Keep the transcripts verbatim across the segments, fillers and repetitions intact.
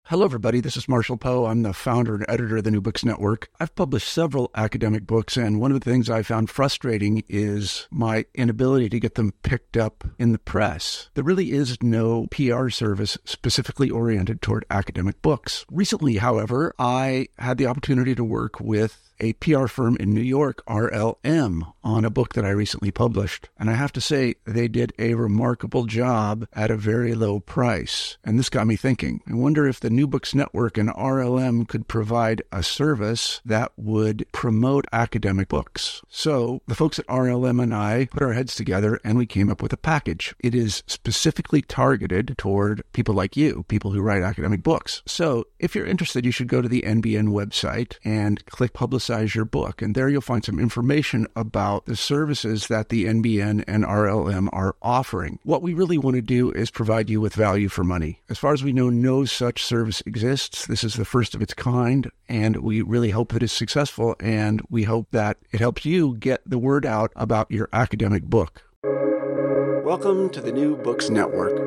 Hello, everybody. This is Marshall Poe. I'm the founder and editor of the New Books Network. I've published several academic books, and one of the things I found frustrating is my inability to get them picked up in the press. There really is no P R service specifically oriented toward academic books. Recently, however, I had the opportunity to work with a P R firm in New York, R L M, on a book that I recently published. And I have to say, they did a remarkable job at a very low price. And this got me thinking. I wonder if the New Books Network and R L M could provide a service that would promote academic books. So the folks at R L M and I put our heads together and we came up with a package. It is specifically targeted toward people like you, people who write academic books. So if you're interested, you should go to the N B N website and click Publicize your book. And there you'll find some information about the services that the N B N and R L M are offering. What we really want to do is provide you with value for money. As far as we know, no such service exists. This is the first of its kind, and we really hope that it's successful, and we hope that it helps you get the word out about your academic book. Welcome to the New Books Network.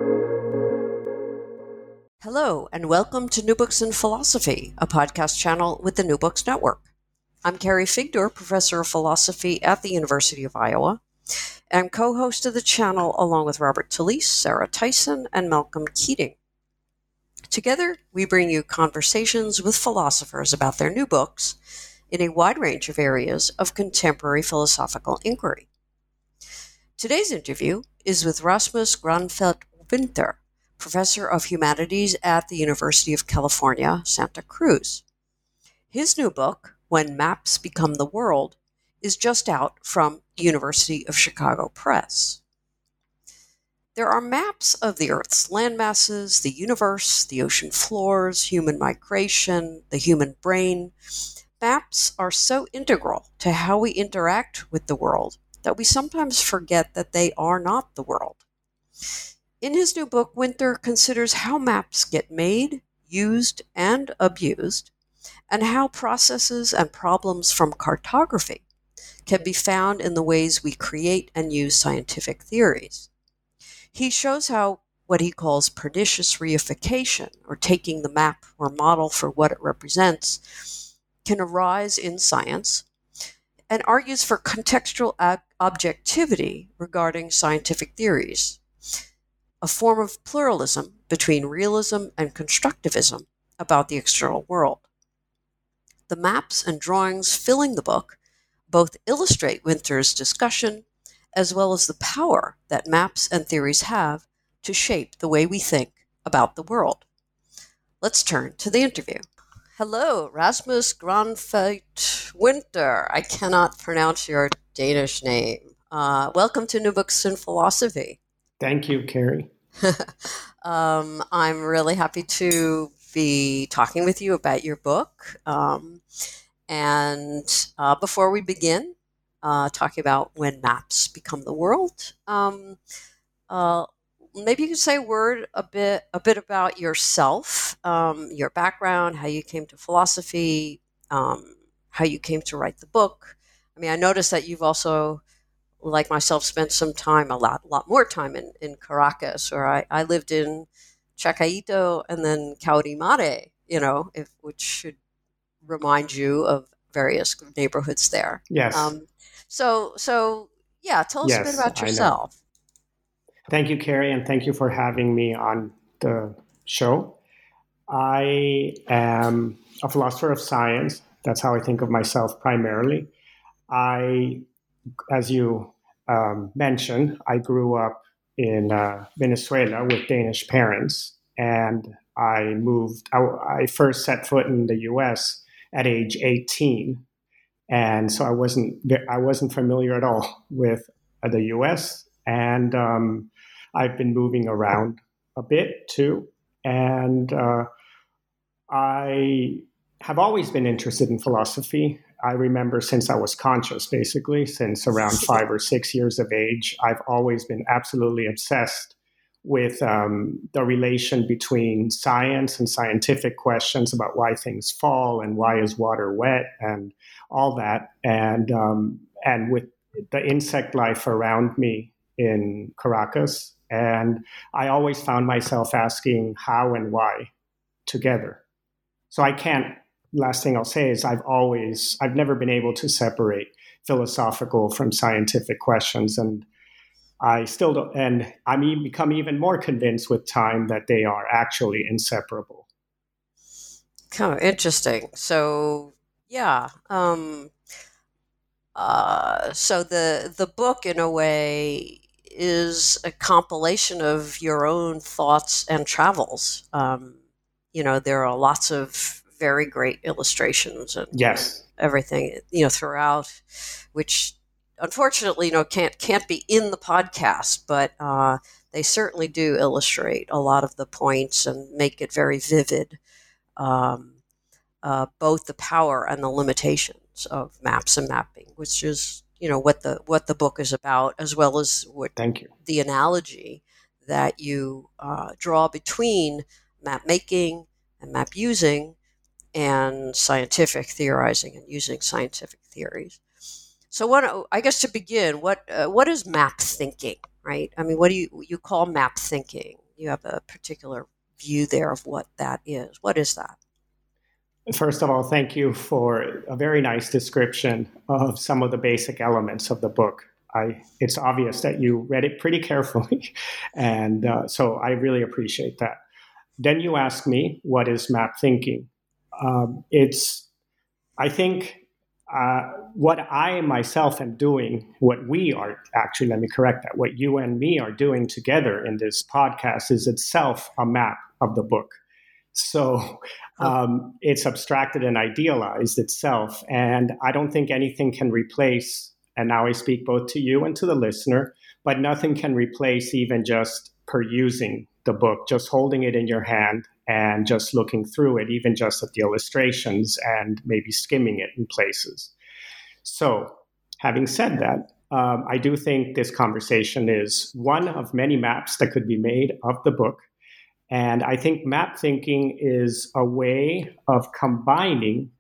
Hello, and welcome to New Books in Philosophy, a podcast channel with the New Books Network. I'm Carrie Figdor, professor of philosophy at the University of Iowa, and I'm co-host of the channel along with Robert Talisse, Sarah Tyson, and Malcolm Keating. Together, we bring you conversations with philosophers about their new books in a wide range of areas of contemporary philosophical inquiry. Today's interview is with Rasmus Granfeldt-Winther, professor of humanities at the University of California, Santa Cruz. His new book, When Maps Become the World, is just out from University of Chicago Press. There are maps of the Earth's landmasses, the universe, the ocean floors, human migration, the human brain. Maps are so integral to how we interact with the world that we sometimes forget that they are not the world. In his new book, Winther considers how maps get made, used, and abused, and how processes and problems from cartography can be found in the ways we create and use scientific theories. He shows how what he calls pernicious reification, or taking the map or model for what it represents, can arise in science, and argues for contextual ob- objectivity regarding scientific theories, a form of pluralism between realism and constructivism about the external world. The maps and drawings filling the book both illustrate Winther's discussion, as well as the power that maps and theories have to shape the way we think about the world. Let's turn to the interview. Hello, Rasmus Granfeldt-Winther. I cannot pronounce your Danish name. Uh, welcome to New Books in Philosophy. Thank you, Carrie. um, I'm really happy to be talking with you about your book. Um, and uh, before we begin uh, talking about When Maps Become the World, um, uh, maybe you could say a word a bit a bit about yourself, um, your background, how you came to philosophy, um, how you came to write the book. I mean, I noticed that you've also, like myself, spent some time, a lot, lot more time in, in Caracas, where I, I lived in Chacaito and then Caurimare, you know, if, which should remind you of various neighborhoods there. Yes. Um, so, so yeah, tell us yes, a bit about I yourself. know. Thank you, Carrie, and thank you for having me on the show. I am a philosopher of science. That's how I think of myself primarily. I, as you um, mentioned, I grew up in uh, Venezuela with Danish parents, and I moved. I, I first set foot in the U S at age eighteen, and so I wasn't I wasn't familiar at all with uh, the U S. And um, I've been moving around a bit too, and uh, I have always been interested in philosophy. I remember since I was conscious, basically, since around five or six years of age, I've always been absolutely obsessed with um, the relation between science and scientific questions about why things fall and why is water wet and all that. And, um, and with the insect life around me in Caracas. And I always found myself asking how and why together. So I can't, last thing I'll say is I've always, I've never been able to separate philosophical from scientific questions. And I still don't, and I'm even become even more convinced with time that they are actually inseparable. Kind of interesting. So, yeah. Um, uh, so the the book, in a way, is a compilation of your own thoughts and travels. Um, you know, there are lots of very great illustrations and Yes. everything, you know, throughout, which unfortunately, you know, can't can't be in the podcast, but uh, they certainly do illustrate a lot of the points and make it very vivid, um, uh, both the power and the limitations of maps and mapping, which is, you know, what the what the book is about, as well as what Thank you. the analogy that you uh, draw between map making and map using and scientific theorizing and using scientific theories. So, what I guess to begin, what uh, what is map thinking, right? I mean, what do you you call map thinking? You have a particular view there of what that is. What is that? First of all, thank you for a very nice description of some of the basic elements of the book. I, it's obvious that you read it pretty carefully, and uh, so I really appreciate that. Then you ask me, what is map thinking? Um, it's, I think, uh, what I myself am doing, what we are, actually, let me correct that, what you and me are doing together in this podcast is itself a map of the book. So um, it's abstracted and idealized itself. And I don't think anything can replace, and now I speak both to you and to the listener, but nothing can replace even just perusing the book, just holding it in your hand and just looking through it, even just at the illustrations and maybe skimming it in places. So having said that, um, I do think this conversation is one of many maps that could be made of the book. And I think map thinking is a way of combining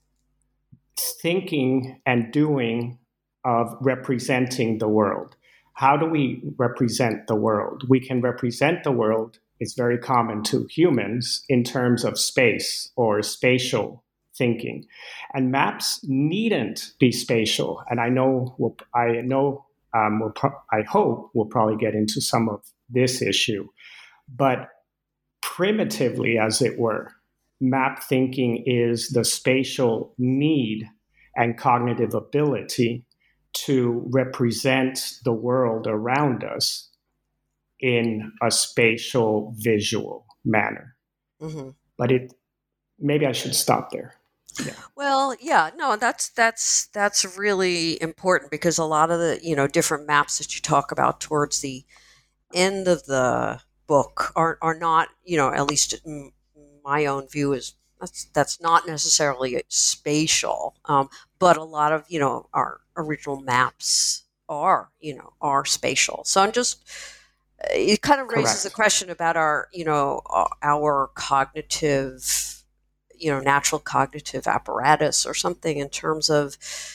thinking and doing of representing the world. How do we represent the world? We can represent the world, it's very common to humans, in terms of space or spatial thinking. And maps needn't be spatial. And I know, we'll, I know, um, we'll pro- I hope we'll probably get into some of this issue. But primitively, as it were, map thinking is the spatial need and cognitive ability to represent the world around us in a spatial visual manner. Mm-hmm. But it maybe I should stop there. Yeah. Well, yeah, no, that's that's that's really important, because a lot of the, you know, different maps that you talk about towards the end of the book are are not, you know, at least in my own view, is that's that's not necessarily spatial, um, but a lot of, you know, our original maps are, you know, are spatial. So I'm just, it kind of raises the question about our, you know, our cognitive, you know, natural cognitive apparatus or something, in terms of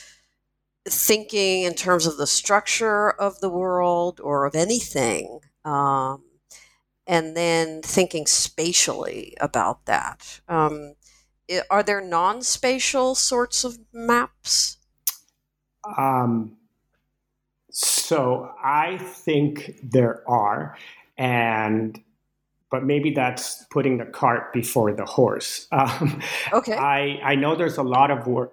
thinking in terms of the structure of the world or of anything, um, and then thinking spatially about that. Um, are there non-spatial sorts of maps? Um, so I think there are, and but maybe that's putting the cart before the horse. Um, okay. I I know there's a lot of work.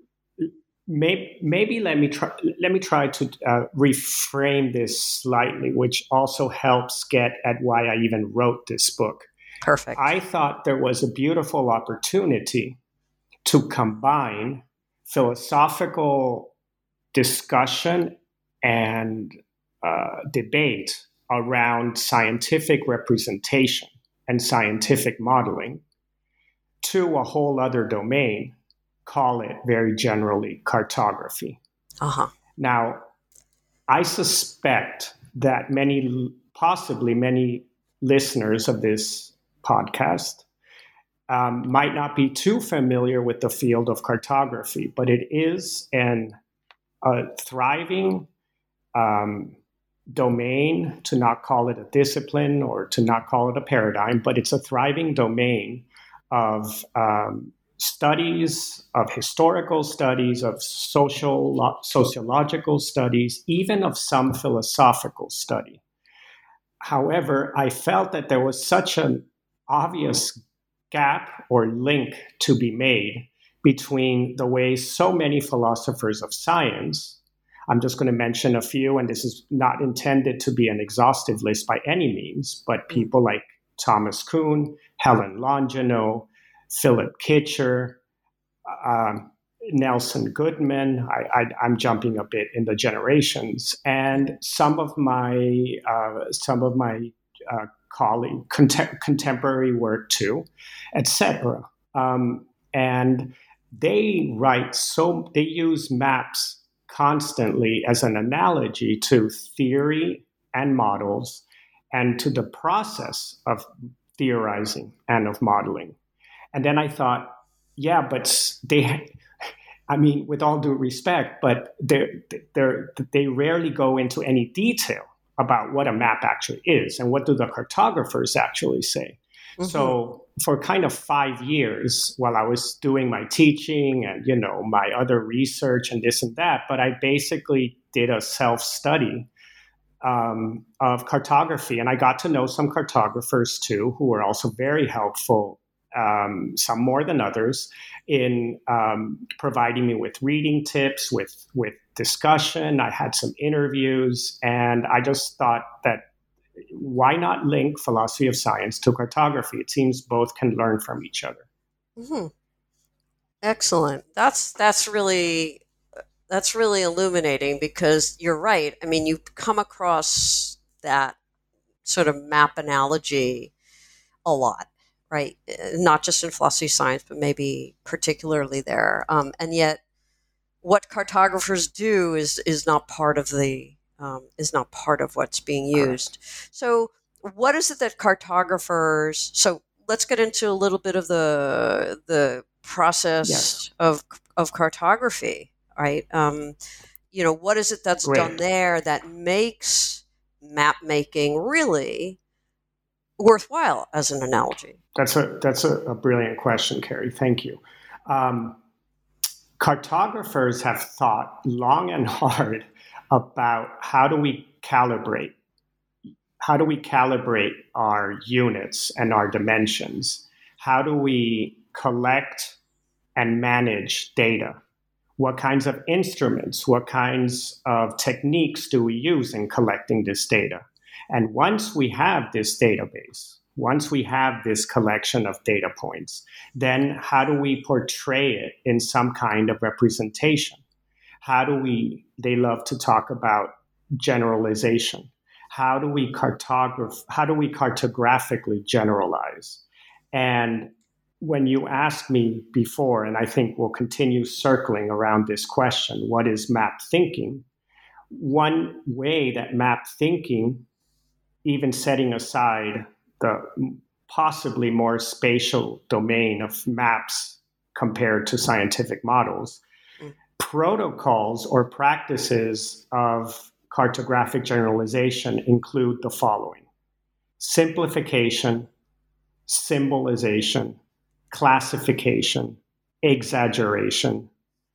Maybe, maybe let me try. Let me try to uh, reframe this slightly, which also helps get at why I even wrote this book. Perfect. I thought there was a beautiful opportunity to combine philosophical discussion and uh, debate around scientific representation and scientific modeling to a whole other domain. Call it very generally cartography. Uh-huh. Now, I suspect that many, possibly many listeners of this podcast um, might not be too familiar with the field of cartography, but it is an, a thriving um, domain, to not call it a discipline or to not call it a paradigm, but it's a thriving domain of um, studies, of historical studies, of social sociological studies, even of some philosophical study. However, I felt that there was such an obvious gap or link to be made between the way so many philosophers of science, I'm just going to mention a few, and this is not intended to be an exhaustive list by any means, but people like Thomas Kuhn, Helen Longino, Philip Kitcher, um, Nelson Goodman. I, I, I'm jumping a bit in the generations, and some of my uh, some of my uh, colleague contem- contemporary work too, et cetera. Um, and they write so they use maps constantly as an analogy to theory and models, and to the process of theorizing and of modeling. And then I thought, yeah, but they, I mean, with all due respect, but they they rarely go into any detail about what a map actually is and what do the cartographers actually say. Mm-hmm. So for kind of five years while I was doing my teaching and, you know, my other research and this and that, but I basically did a self-study um, of cartography. And I got to know some cartographers too, who were also very helpful, um, some more than others, in um, providing me with reading tips, with, with discussion. I had some interviews, and I just thought that why not link philosophy of science to cartography? It seems both can learn from each other. Mm-hmm. Excellent. That's that's really that's really illuminating, because you're right. I mean, you come across that sort of map analogy a lot, right? Not just in philosophy of science, but maybe particularly there. Um, and yet, what cartographers do is is not part of the Um, is not part of what's being used. Correct. So what is it that cartographers, so let's get into a little bit of the the process yes. of of cartography, right? Um, you know, what is it that's Great. done there that makes map making really worthwhile as an analogy? That's a, that's a, a brilliant question, Carrie. Thank you. Um, cartographers have thought long and hard about how do we calibrate, how do we calibrate our units and our dimensions? How do we collect and manage data? What kinds of instruments, what kinds of techniques do we use in collecting this data? And once we have this database, once we have this collection of data points, then how do we portray it in some kind of representation? How do we, they love to talk about generalization. How do we cartograph, how do we cartographically generalize? And when you asked me before, and I think we'll continue circling around this question, what is map thinking? One way that map thinking, even setting aside the possibly more spatial domain of maps compared to scientific models, protocols or practices of cartographic generalization include the following: simplification, symbolization, classification, exaggeration,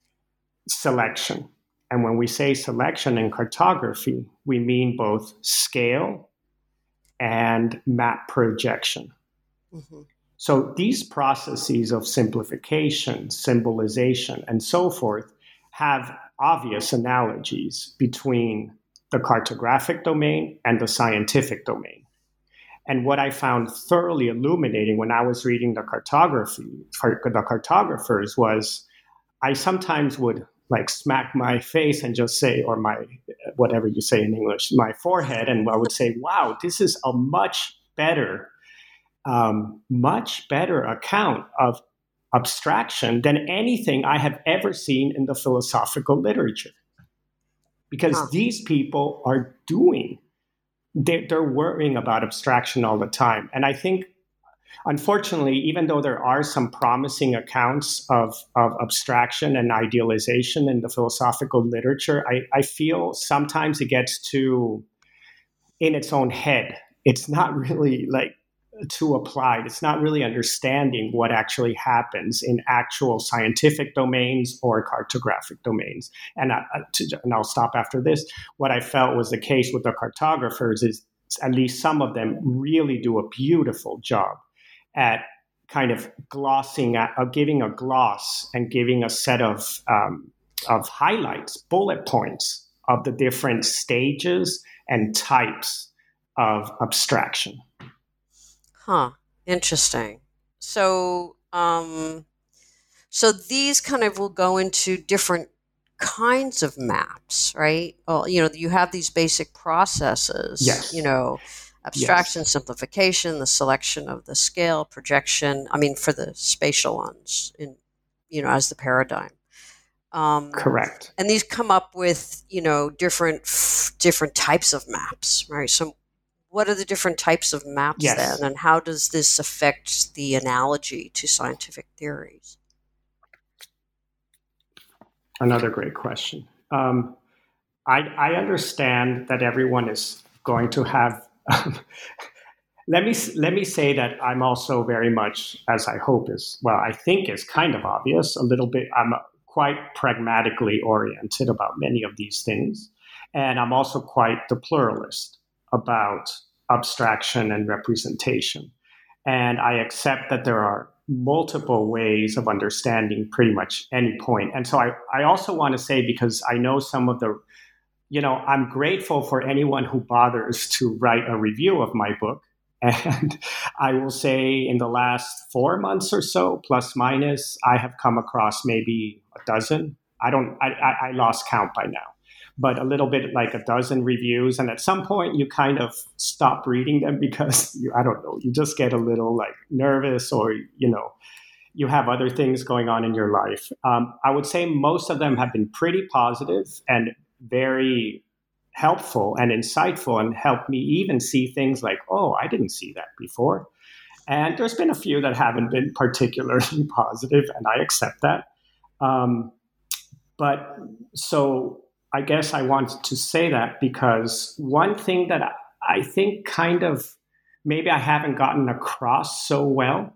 selection. And when we say selection in cartography, we mean both scale and map projection. Mm-hmm. So these processes of simplification, symbolization, and so forth have obvious analogies between the cartographic domain and the scientific domain. And what I found thoroughly illuminating when I was reading the cartography, the cartographers, was I sometimes would like smack my face and just say, or my, whatever you say in English, my forehead, and I would say, wow, this is a much better, um, much better account of abstraction than anything I have ever seen in the philosophical literature. Because huh. these people are doing, they're, they're worrying about abstraction all the time. And I think, unfortunately, even though there are some promising accounts of, of abstraction and idealization in the philosophical literature, I, I feel sometimes it gets too in its own head. It's not really like too applied. It's not really understanding what actually happens in actual scientific domains or cartographic domains. And, I, and I'll stop after this. What I felt was the case with the cartographers is at least some of them really do a beautiful job at kind of glossing, at, of giving a gloss and giving a set of um, of highlights, bullet points of the different stages and types of abstraction. Huh. Interesting. So, um, so these kind of will go into different kinds of maps, right? Well, you know, you have these basic processes, yes. you know, abstraction, yes. simplification, the selection of the scale, projection, I mean, for the spatial ones, in, you know, as the paradigm. Um, Correct. And these come up with, you know, different different types of maps, right? So what are the different types of maps yes. then, and how does this affect the analogy to scientific theories? Another great question. Um, I, I understand that everyone is going to have. Um, let me let me say that I'm also very much, as I hope is, well, I think is kind of obvious, a little bit. I'm quite pragmatically oriented about many of these things, and I'm also quite the pluralist about abstraction and representation. And I accept that there are multiple ways of understanding pretty much any point. And so I, I also want to say, because I know some of the, you know, I'm grateful for anyone who bothers to write a review of my book. And I will say in the last four months or so, plus minus, I have come across maybe a dozen. I don't, I, I, I lost count by now, but a little bit like a dozen reviews. And at some point you kind of stop reading them because you, I don't know, you just get a little like nervous, or, you know, you have other things going on in your life. Um, I would say most of them have been pretty positive and very helpful and insightful, and helped me even see things like, oh, I didn't see that before. And there's been a few that haven't been particularly positive, and I accept that. Um, but so I guess I wanted to say that because one thing that I think kind of maybe I haven't gotten across so well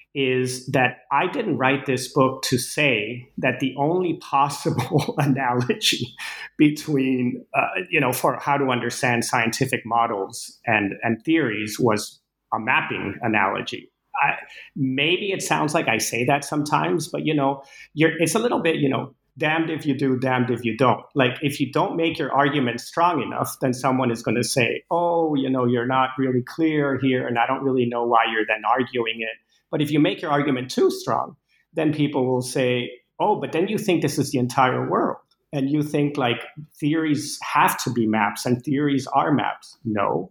is that I didn't write this book to say that the only possible analogy between, uh, you know, for how to understand scientific models and, and theories was a mapping analogy. I, maybe it sounds like I say that sometimes, but, you know, you're, it's a little bit, you know, damned if you do, damned if you don't. Like, if you don't make your argument strong enough, then someone is going to say, oh, you know, you're not really clear here, and I don't really know why you're then arguing it. But if you make your argument too strong, then people will say, oh, but then you think this is the entire world. And you think like theories have to be maps and theories are maps. No,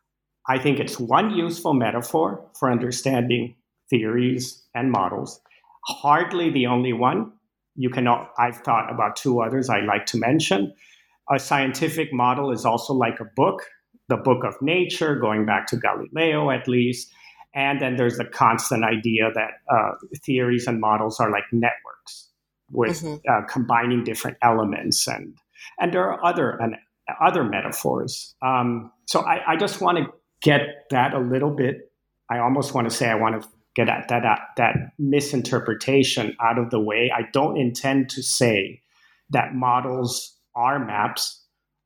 I think it's one useful metaphor for understanding theories and models. Hardly the only one. You can, I've thought about two others I like to mention. A scientific model is also like a book, the book of nature, going back to Galileo at least. And then there's the constant idea that uh, theories and models are like networks with mm-hmm. uh, combining different elements. And and there are other and other metaphors. Um, so I, I just want to get that a little bit. I almost want to say I want to get at that, that, that misinterpretation out of the way. I don't intend to say that models are maps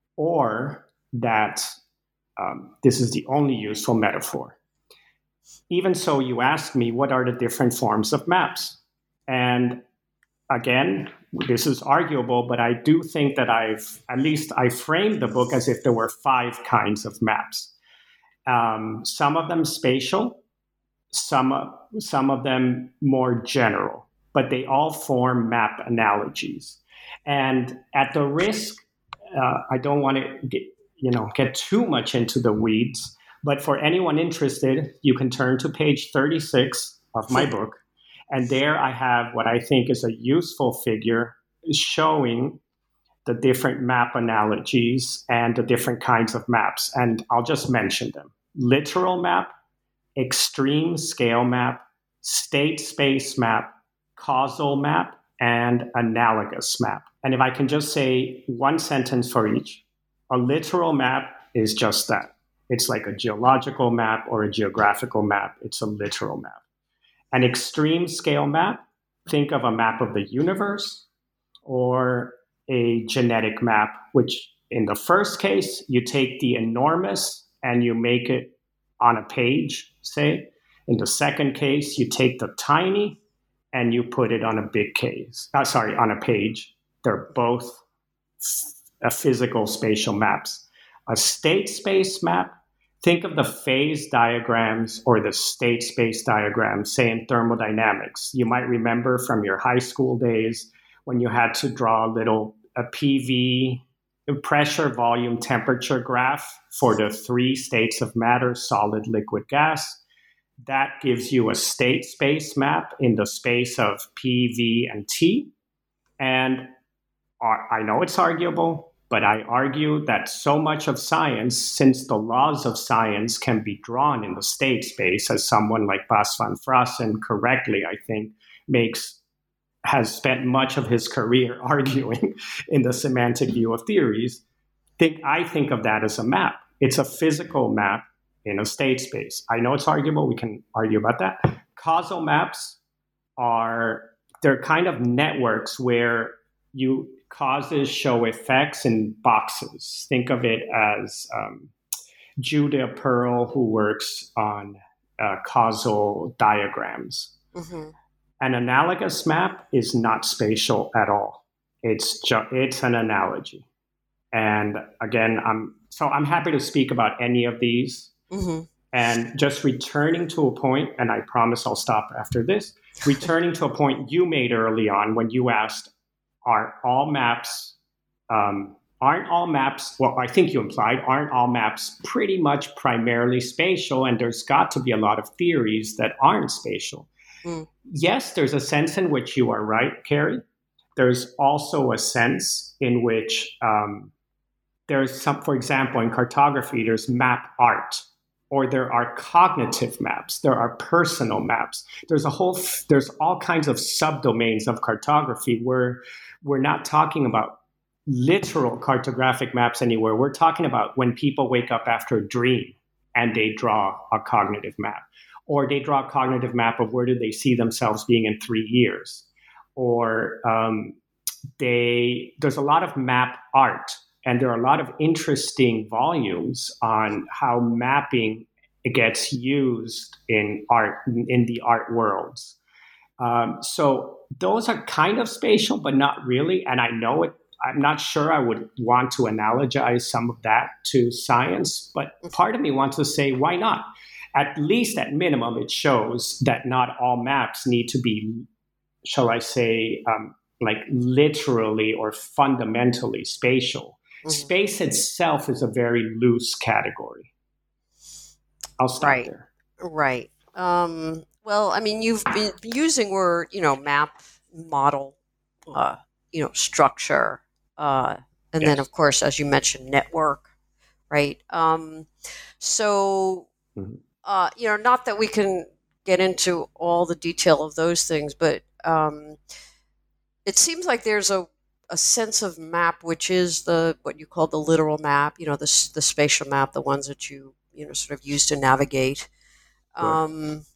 or that um, this is the only useful metaphor. Even so, you asked me, what are the different forms of maps? And again, this is arguable, but I do think that I've, at least I framed the book as if there were five kinds of maps. Um, some of them spatial, some, some of them more general, but they all form map analogies. And at the risk, uh, I don't want to get, you know, get too much into the weeds, but for anyone interested, you can turn to page thirty-six of my book. And there I have what I think is a useful figure showing the different map analogies and the different kinds of maps. And I'll just mention them. Literal map, extreme scale map, state space map, causal map, and analogous map. And if I can just say one sentence for each, a literal map is just that. It's like a geological map or a geographical map. It's a literal map. An extreme scale map, think of a map of the universe or a genetic map, which in the first case, you take the enormous and you make it on a page, say. In the second case, you take the tiny and you put it on a big case. Uh, sorry, on a page. They're both a physical spatial maps. A state space map, think of the phase diagrams or the state space diagrams, say in thermodynamics. You might remember from your high school days when you had to draw a little a P V, pressure, volume, temperature graph for the three states of matter, solid, liquid, gas. That gives you a state space map in the space of P, V, and T. And I know it's arguable, but I argue that so much of science, since the laws of science can be drawn in the state space, as someone like Bas van Fraassen correctly, I think, makes has spent much of his career arguing in the semantic view of theories, think I think of that as a map. It's a physical map in a state space. I know it's arguable. We can argue about that. Causal maps are, they're kind of networks where you causes show effects in boxes. Think of it as um, Judah Pearl, who works on uh, causal diagrams. Mm-hmm. An analogous map is not spatial at all. It's ju- it's an analogy. And again, I'm so I'm happy to speak about any of these. Mm-hmm. And just returning to a point, and I promise I'll stop after this, returning to a point you made early on when you asked, are all maps, um, aren't all maps, well, I think you implied, aren't all maps pretty much primarily spatial, and there's got to be a lot of theories that aren't spatial. Mm. Yes, there's a sense in which you are right, Carrie. There's also a sense in which um, there's some, for example, in cartography, there's map art, or there are cognitive maps, there are personal maps. There's a whole, there's all kinds of subdomains of cartography where we're not talking about literal cartographic maps anywhere. We're talking about when people wake up after a dream and they draw a cognitive map, or they draw a cognitive map of where do they see themselves being in three years. Or um, they, there's a lot of map art. And there are a lot of interesting volumes on how mapping gets used in art, in the art worlds. Um, so those are kind of spatial, but not really. And I know it, I'm not sure I would want to analogize some of that to science, but part of me wants to say, why not? At least at minimum, it shows that not all maps need to be, shall I say, um, like literally or fundamentally spatial. Mm-hmm. Space itself is a very loose category. I'll stop right. there. Right. Um, well, I mean, you've been using word, you know, map, model, uh, you know, structure, uh, and yes. then, of course, as you mentioned, network, right? Um, so, mm-hmm. uh, you know, not that we can get into all the detail of those things, but um, it seems like there's a a sense of map, which is the what you call the literal map, you know, the the spatial map, the ones that you you know sort of use to navigate. Right. Um,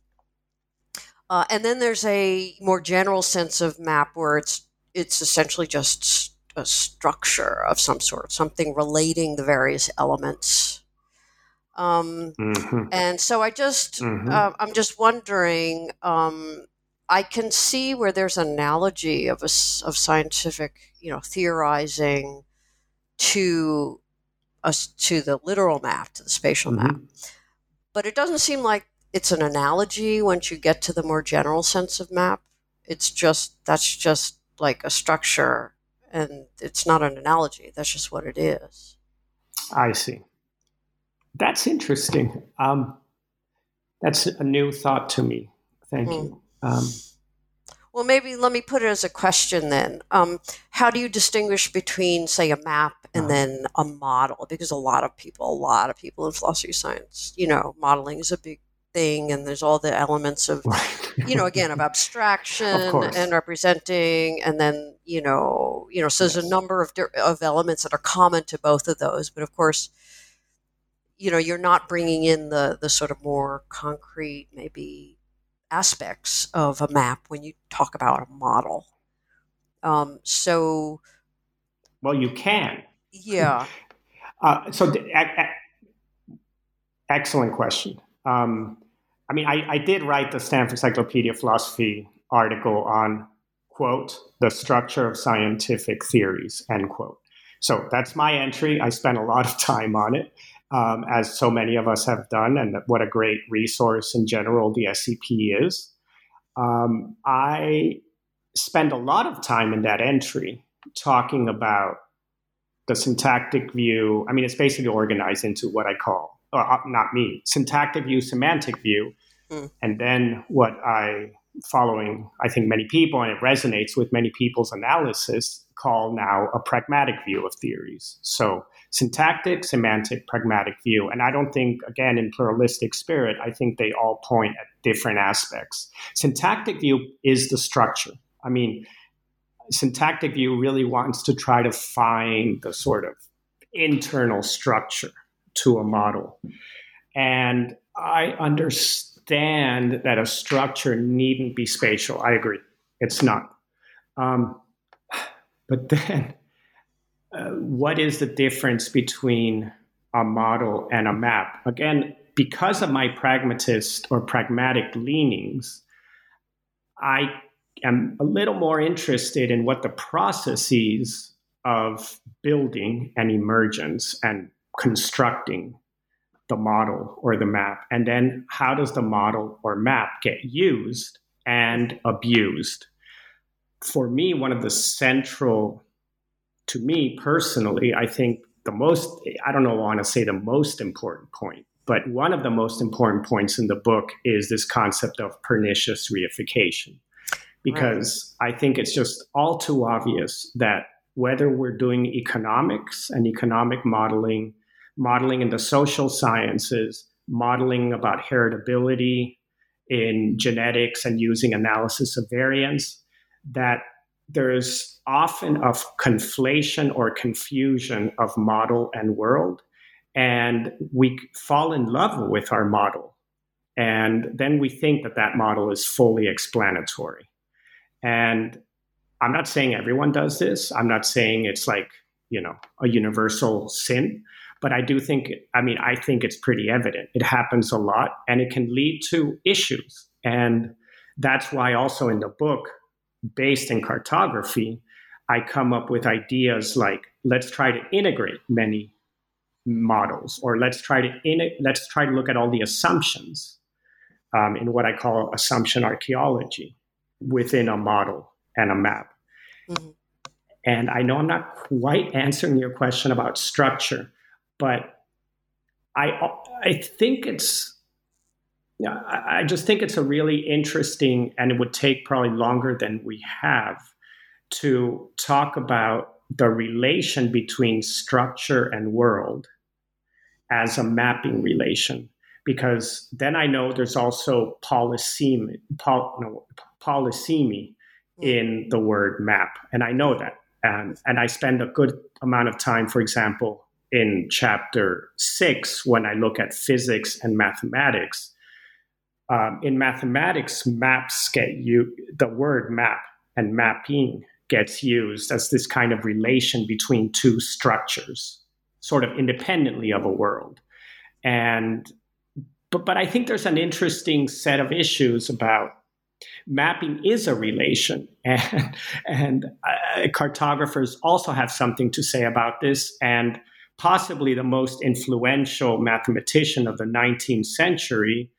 uh, and then there's a more general sense of map where it's it's essentially just a structure of some sort, something relating the various elements. Um, mm-hmm. And so I just mm-hmm. uh, I'm just wondering. Um, I can see where there's an analogy of a, of scientific, you know, theorizing to us to the literal map, to the spatial mm-hmm. map, but it doesn't seem like it's an analogy once you get to the more general sense of map. It's just that's just like a structure, and it's not an analogy. That's just what it is. I see. That's interesting. Um, that's a new thought to me. Thank mm-hmm. you. Um, well, maybe let me put it as a question then. Um, how do you distinguish between, say, a map and uh-huh. then a model? Because a lot of people, a lot of people in philosophy science, you know, modeling is a big thing, and there's all the elements of, you know, again, of abstraction of and representing, and then, you know, you know, so there's yes. a number of of elements that are common to both of those. But of course, you know, you're not bringing in the, the sort of more concrete, maybe, aspects of a map when you talk about a model. Um, so, well, you can. Yeah. uh, so, the, a, a, excellent question. Um, I mean, I, I did write the Stanford Encyclopedia of Philosophy article on, quote, the structure of scientific theories, end quote. So that's my entry. I spent a lot of time on it, um, as so many of us have done, and what a great resource in general the S C P is. Um, I spend a lot of time in that entry talking about the syntactic view. I mean, it's basically organized into what I call, or not me, syntactic view, semantic view, mm. and then what I, following, I think, many people, and it resonates with many people's analysis, call now a pragmatic view of theories. So syntactic, semantic, pragmatic view. And I don't think, again, in pluralistic spirit, I think they all point at different aspects. Syntactic view is the structure. I mean, syntactic view really wants to try to find the sort of internal structure to a model. And I understand that a structure needn't be spatial. I agree. It's not. Um, but then uh, what is the difference between a model and a map? Again, because of my pragmatist or pragmatic leanings, I am a little more interested in what the processes of building and emergence and constructing the model or the map, and then how does the model or map get used and abused? For me, one of the central, to me personally, I think the most, I don't know, I want to say the most important point, but one of the most important points in the book is this concept of pernicious reification. Because right. I think it's just all too obvious that whether we're doing economics and economic modeling, modeling in the social sciences, modeling about heritability in genetics and using analysis of variance, that there's often a conflation or confusion of model and world. And we fall in love with our model. And then we think that that model is fully explanatory. And I'm not saying everyone does this. I'm not saying it's like, you know, a universal sin. But I do think, I mean, I think it's pretty evident. It happens a lot, and it can lead to issues. And that's why also in the book, based in cartography, I come up with ideas like, let's try to integrate many models, or let's try to in, let's try to look at all the assumptions um, in what I call assumption archaeology within a model and a map. Mm-hmm. And I know I'm not quite answering your question about structure, but I I think it's, yeah, I just think it's a really interesting, and it would take probably longer than we have to talk about the relation between structure and world as a mapping relation, because then I know there's also polysemy, poly, no, polysemy in the word map, and I know that, and and I spend a good amount of time, for example, in chapter six when I look at physics and mathematics. Um, in mathematics, maps get you the word map and mapping gets used as this kind of relation between two structures, sort of independently of a world. And but but I think there's an interesting set of issues about mapping is a relation, and and uh, cartographers also have something to say about this. And possibly the most influential mathematician of the nineteenth century,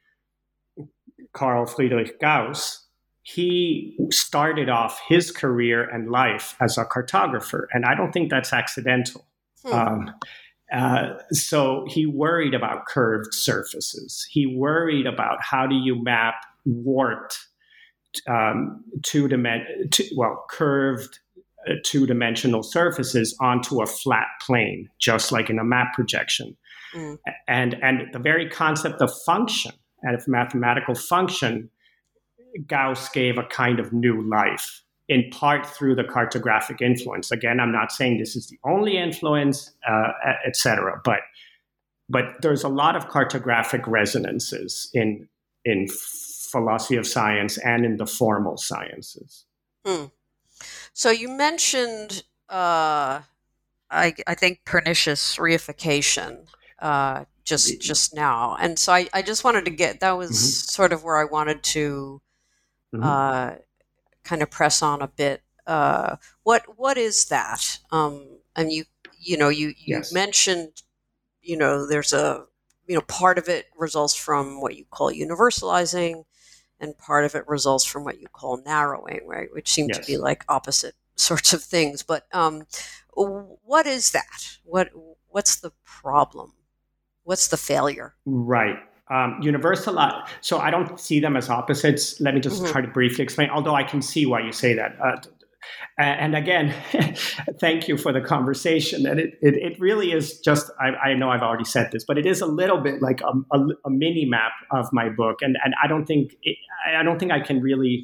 Carl Friedrich Gauss, he started off his career and life as a cartographer, and I don't think that's accidental. Hmm. Um, uh, so he worried about curved surfaces. He worried about how do you map warped, um, two-dimensional, two, well, curved uh, two-dimensional surfaces onto a flat plane, just like in a map projection. Mm. And and the very concept of function and of mathematical function, Gauss gave a kind of new life, in part through the cartographic influence. Again, I'm not saying this is the only influence, uh, et cetera, but but there's a lot of cartographic resonances in in philosophy of science and in the formal sciences. Hmm. So you mentioned, uh, I, I think, pernicious reification uh, just just now, and so I, I just wanted to get that was mm-hmm. sort of where I wanted to mm-hmm. uh, kind of press on a bit. Uh, what what is that? Um, and you you know you you yes. mentioned you know there's a you know part of it results from what you call universalizing, and part of it results from what you call narrowing, right? Which seem yes. to be like opposite sorts of things. But um, what is that? What what's the problem? What's the failure? Right. Um, universal. So I don't see them as opposites. Let me just mm-hmm. try to briefly explain, although I can see why you say that. Uh, and again, thank you for the conversation. And it, it, it really is just, I, I know I've already said this, but it is a little bit like a, a, a mini map of my book. And, and I don't think, it, I don't think I can really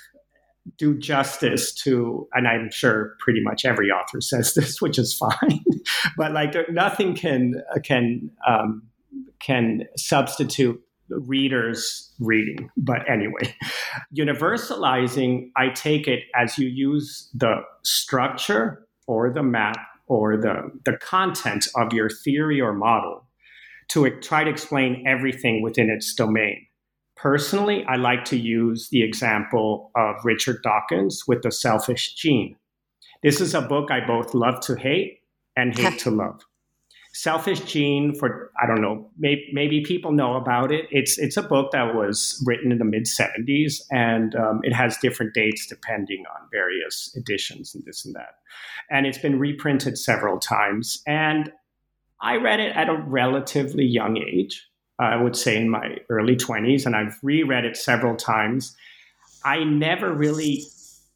do justice to, and I'm sure pretty much every author says this, which is fine, but like nothing can, can, um, can substitute the reader's reading. But anyway, universalizing, I take it as you use the structure or the map or the, the content of your theory or model to try to explain everything within its domain. Personally, I like to use the example of Richard Dawkins with The Selfish Gene. This is a book I both love to hate and hate to love. Selfish Gene, for, I don't know, maybe, maybe people know about it. It's it's a book that was written in the mid seventies, and um, it has different dates depending on various editions and this and that. And it's been reprinted several times. And I read it at a relatively young age, I would say in my early twenties, and I've reread it several times. I never really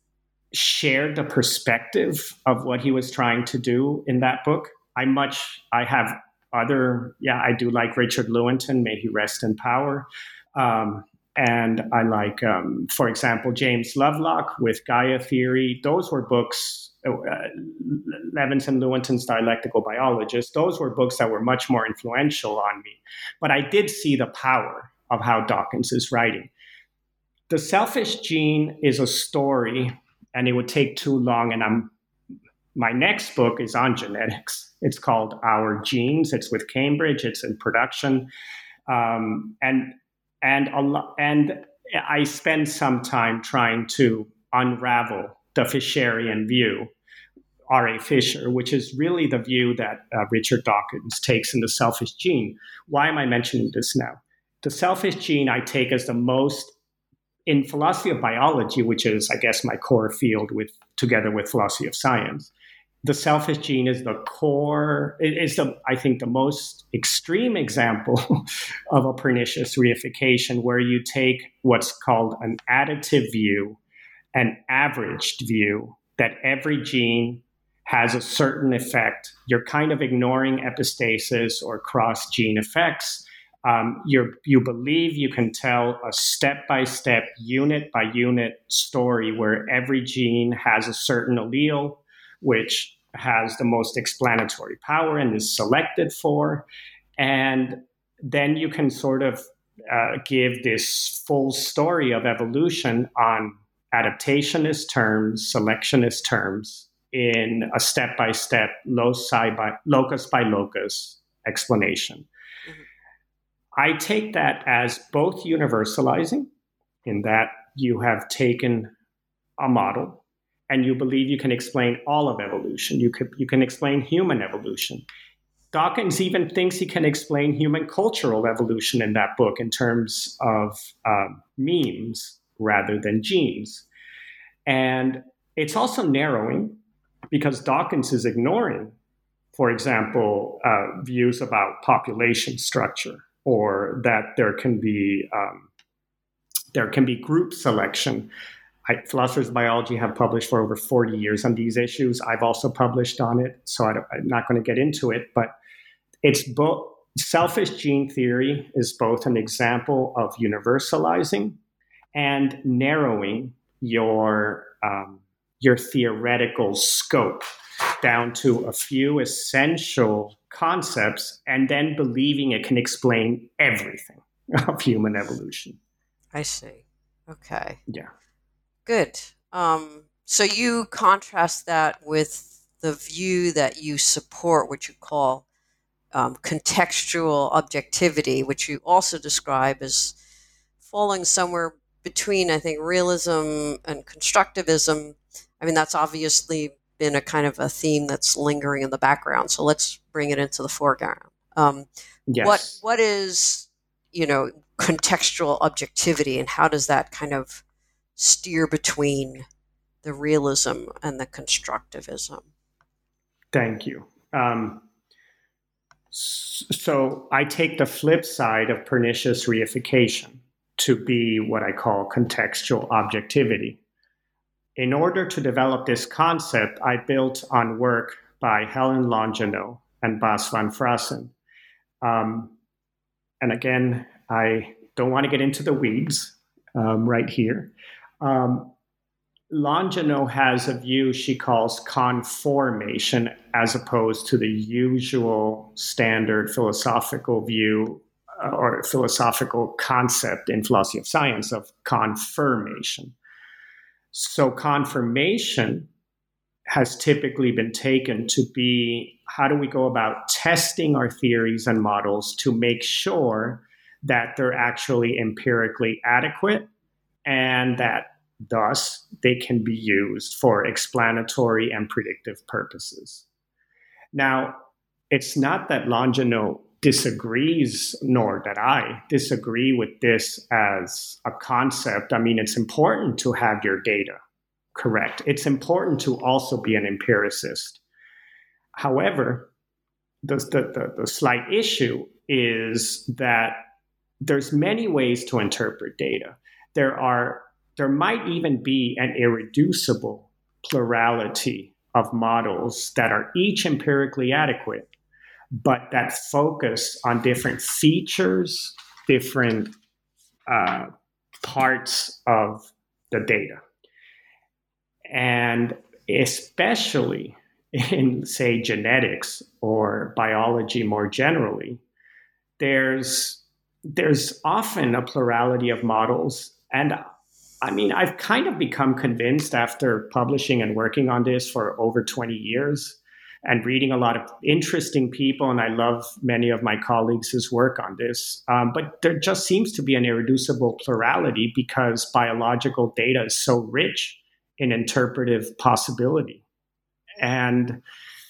shared the perspective of what he was trying to do in that book. I much, I have other, yeah, I do like Richard Lewontin, may he rest in power. Um, and I like, um, for example, James Lovelock with Gaia Theory. Those were books, uh, Levinson Lewontin's Dialectical Biologist. Those were books that were much more influential on me. But I did see the power of how Dawkins is writing. The Selfish Gene is a story, and it would take too long, and I'm my next book is on genetics. It's called Our Genes. It's with Cambridge. It's in production. Um, and and a lo- and I spend some time trying to unravel the Fisherian view, R A Fisher, which is really the view that uh, Richard Dawkins takes in The Selfish Gene. Why am I mentioning this now? The Selfish Gene I take as the most, in philosophy of biology, which is, I guess, my core field with together with philosophy of science, the Selfish Gene is the core, it is the, I think, the most extreme example of a pernicious reification, where you take what's called an additive view, an averaged view, that every gene has a certain effect. You're kind of ignoring epistasis or cross-gene effects. Um, you you believe you can tell a step-by-step, unit-by-unit story where every gene has a certain allele, which has the most explanatory power and is selected for. And then you can sort of uh, give this full story of evolution on adaptationist terms, selectionist terms, in a step-by-step, loci by, locus by locus explanation. I take that as both universalizing, in that you have taken a model and you believe you can explain all of evolution. You could, you can explain human evolution. Dawkins even thinks he can explain human cultural evolution in that book in terms of um, memes rather than genes. And it's also narrowing because Dawkins is ignoring, for example, uh, views about population structure, or that there can be um, there can be group selection. I, philosophers of biology have published for over forty years on these issues. I've also published on it, so I I'm not going to get into it. But it's both selfish gene theory is both an example of universalizing and narrowing your um, your theoretical scope down to a few essential concepts and then believing it can explain everything of human evolution. I see. Okay. Yeah. Good. Um, so you contrast that with the view that you support, which you call um, contextual objectivity, which you also describe as falling somewhere between, I think, realism and constructivism. I mean, that's obviously been a kind of a theme that's lingering in the background. So let's bring it into the foreground. Um, Yes. What what is, you know, contextual objectivity, and how does that kind of steer between the realism and the constructivism? Thank you. Um, so I take the flip side of pernicious reification to be what I call contextual objectivity. In order to develop this concept, I built on work by Helen Longino and Bas van Fraassen. Um, and again, I don't want to get into the weeds um, right here. Um, Longino has a view she calls conformation, as opposed to the usual standard philosophical view uh, or philosophical concept in philosophy of science of confirmation. So confirmation has typically been taken to be, how do we go about testing our theories and models to make sure that they're actually empirically adequate and that thus they can be used for explanatory and predictive purposes. Now, it's not that Longino disagrees, nor that I disagree with this as a concept. I mean, it's important to have your data correct. It's important to also be an empiricist. However, the, the, the, the slight issue is that there's many ways to interpret data. There are there might even be an irreducible plurality of models that are each empirically adequate, but that focus on different features, different uh, parts of the data. And especially in, say, genetics or biology more generally, there's, there's often a plurality of models. And I mean, I've kind of become convinced after publishing and working on this for over twenty years and reading a lot of interesting people, and I love many of my colleagues' work on this. Um, but there just seems to be an irreducible plurality because biological data is so rich in interpretive possibility. And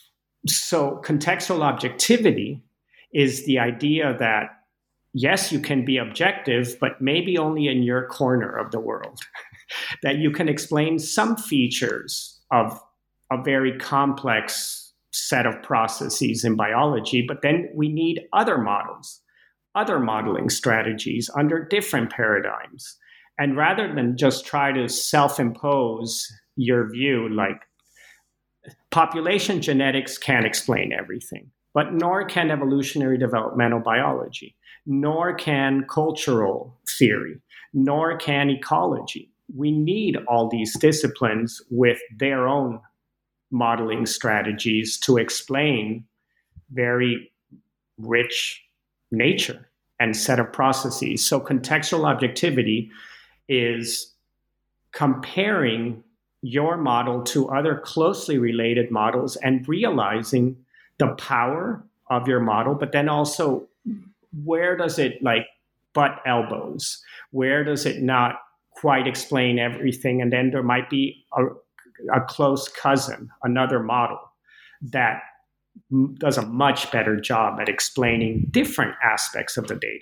so contextual objectivity is the idea that yes, you can be objective, but maybe only in your corner of the world. That you can explain some features of a very complex set of processes in biology, but then we need other models, other modeling strategies under different paradigms. And rather than just try to self-impose your view, like population genetics can't explain everything, but nor can evolutionary developmental biology, nor can cultural theory, nor can ecology. We need all these disciplines with their own modeling strategies to explain very rich nature and set of processes. So contextual objectivity is comparing your model to other closely related models and realizing the power of your model, but then also where does it like butt elbows? Where does it not quite explain everything? And then there might be a, a close cousin, another model that m- does a much better job at explaining different aspects of the data.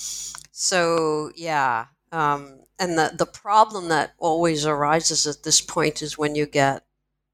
So, yeah. Um, and the, the problem that always arises at this point is when you get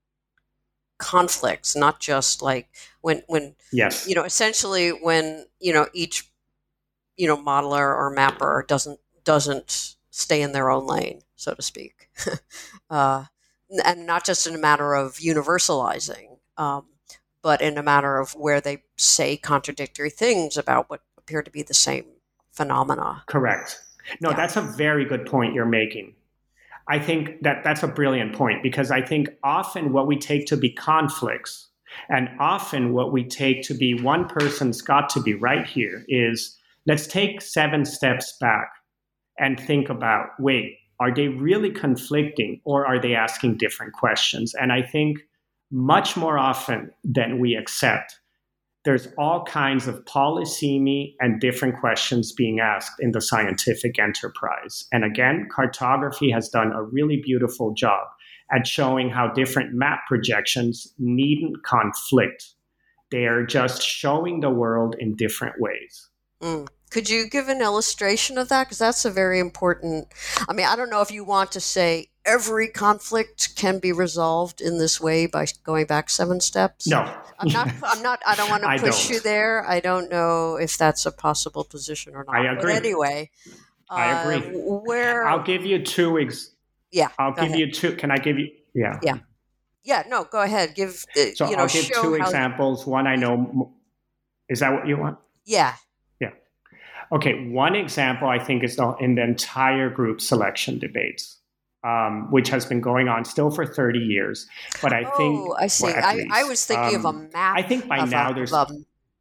conflicts, not just like when, when yes. you know, essentially when, you know, each you know, modeler or mapper doesn't doesn't stay in their own lane, so to speak, uh, and not just in a matter of universalizing, um, but in a matter of where they say contradictory things about what appear to be the same phenomena. Correct. No, yeah. That's a very good point you're making. I think that that's a brilliant point because I think often what we take to be conflicts And often what we take to be one person's got to be right here is, let's take seven steps back and think about, wait, are they really conflicting, or are they asking different questions? And I think much more often than we accept, there's all kinds of polysemy and different questions being asked in the scientific enterprise. And again, cartography has done a really beautiful job at showing how different map projections needn't conflict. They are just showing the world in different ways. Mm. Could you give an illustration of that? Because that's a very important, I mean, I don't know if you want to say every conflict can be resolved in this way by going back seven steps. No. I'm not, I'm not, I don't want to push you there. I don't know if that's a possible position or not. I agree. But anyway. I agree. Uh, where I'll give you two ex- Yeah. I'll give ahead. you two. Can I give you? Yeah. Yeah. Yeah. No, go ahead. Give, uh, So you know, I'll give show two how, examples. One I know. Is that what you want? Yeah. Yeah. Okay. One example I think is the, in the entire group selection debates, um, which has been going on still for thirty years. But I oh, think. I see. Well, I, least, I was thinking um, of a map. I think by of now a, there's. of a,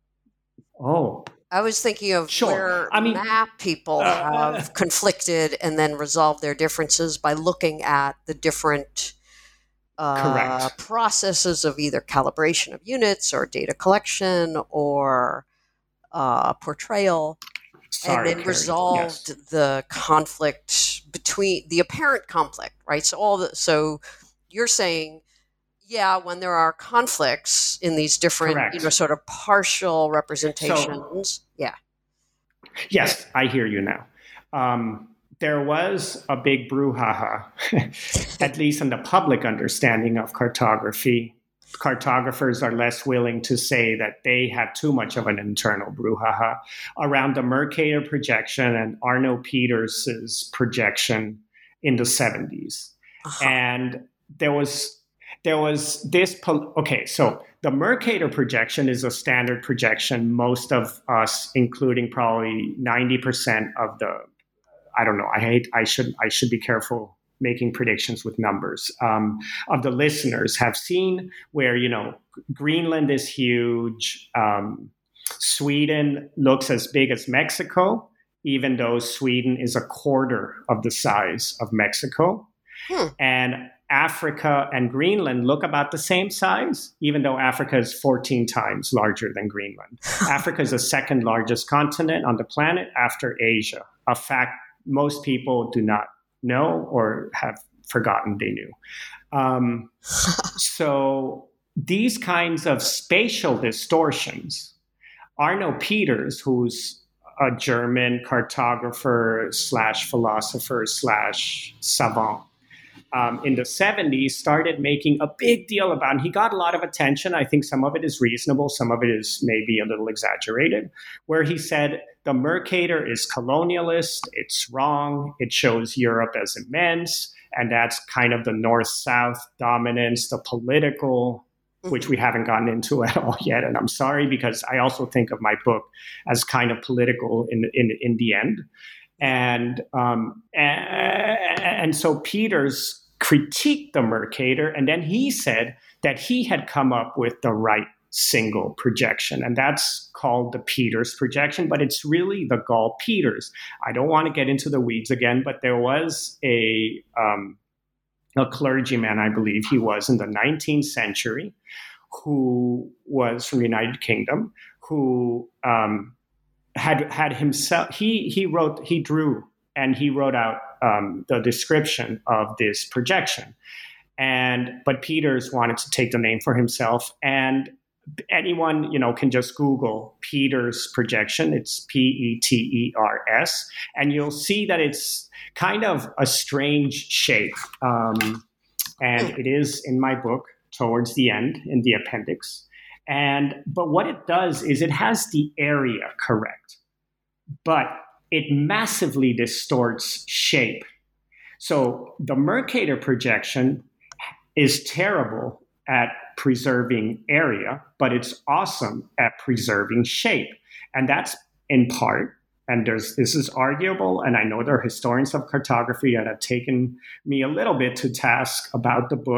oh. I was thinking of Sure. where I mean, map people uh, have conflicted and then resolved their differences by looking at the different uh, Correct. processes of either calibration of units or data collection or uh, portrayal, Sorry, and then Carrie. resolved Yes. the conflict between the apparent conflict, right? So all the so you're saying. Yeah, when there are conflicts in these different, Correct. you know, sort of partial representations. So, yeah. Yes, I hear you now. Um, there was a big brouhaha, at least in the public understanding of cartography. Cartographers are less willing to say that they have too much of an internal brouhaha around the Mercator projection and Arno Peters's projection in the seventies. Uh-huh. And there was there was this, pol- okay, so the Mercator projection is a standard projection. Most of us, including probably ninety percent of the, I don't know, I hate, I should, I should be careful making predictions with numbers, um, of the listeners have seen where, you know, Greenland is huge. Um, Sweden looks as big as Mexico, even though Sweden is a quarter of the size of Mexico. Hmm. And Africa and Greenland look about the same size, even though Africa is fourteen times larger than Greenland. Africa is the second largest continent on the planet after Asia, a fact most people do not know or have forgotten they knew. Um, so these kinds of spatial distortions, Arno Peters, who's a German cartographer slash philosopher slash savant, Um, in the seventies, started making a big deal about, and he got a lot of attention. I think some of it is reasonable, some of it is maybe a little exaggerated, where he said the Mercator is colonialist, it's wrong, it shows Europe as immense, and that's kind of the North-South dominance, the political, which we haven't gotten into at all yet. And I'm sorry, because I also think of my book as kind of political in, in, in the end. And, um, and and so Peters critiqued the Mercator, and then he said that he had come up with the right single projection, and that's called the Peters projection, but it's really the Gall-Peters. I don't want to get into the weeds again, but there was a um, a clergyman, I believe he was, in the nineteenth century, who was from the United Kingdom, who um, had had himself, he he wrote, he drew, and he wrote out um, the description of this projection. And, but Peters wanted to take the name for himself, and anyone, you know, can just Google Peters projection. It's P E T E R S, and you'll see that it's kind of a strange shape. Um, and it is in my book towards the end in the appendix. And, but what it does is it has the area correct, but it massively distorts shape. So the Mercator projection is terrible at preserving area, but it's awesome at preserving shape. And that's in part, and there's this is arguable, and I know there are historians of cartography that have taken me a little bit to task about the book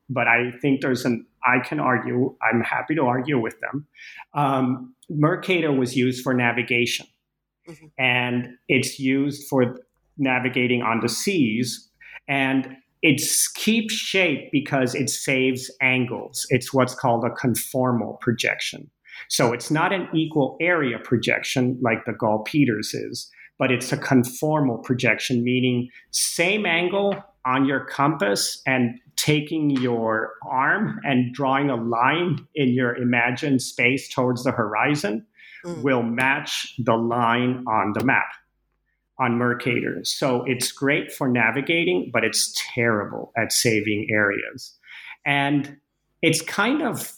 but I think there's an, I can argue, I'm happy to argue with them. Um, Mercator was used for navigation, mm-hmm. and it's used for navigating on the seas, and it keeps shape because it saves angles. It's what's called a conformal projection. So it's not an equal area projection like the Gall Peters is, but it's a conformal projection, meaning same angle on your compass and taking your arm and drawing a line in your imagined space towards the horizon mm. will match the line on the map on Mercator. So it's great for navigating, but it's terrible at saving areas. And it's kind of,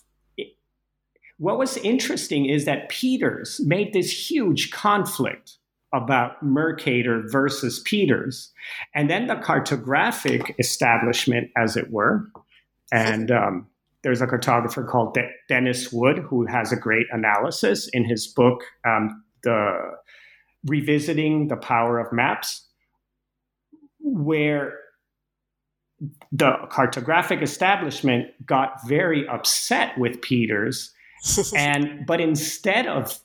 what was interesting is that Peters made this huge conflict about Mercator versus Peters. And then the cartographic establishment, as it were, and um, there's a cartographer called De- Dennis Wood, who has a great analysis in his book, um, The Revisiting the Power of Maps, where the cartographic establishment got very upset with Peters. and but instead of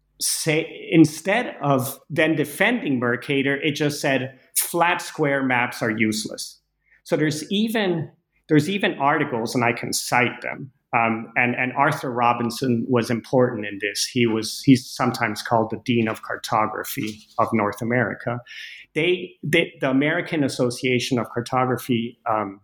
say instead of then defending Mercator, it just said flat square maps are useless. So there's even there's even articles, and I can cite them. Um, and and Arthur Robinson was important in this. He was he's sometimes called the Dean of Cartography of North America. They, they the American Association of Cartography um,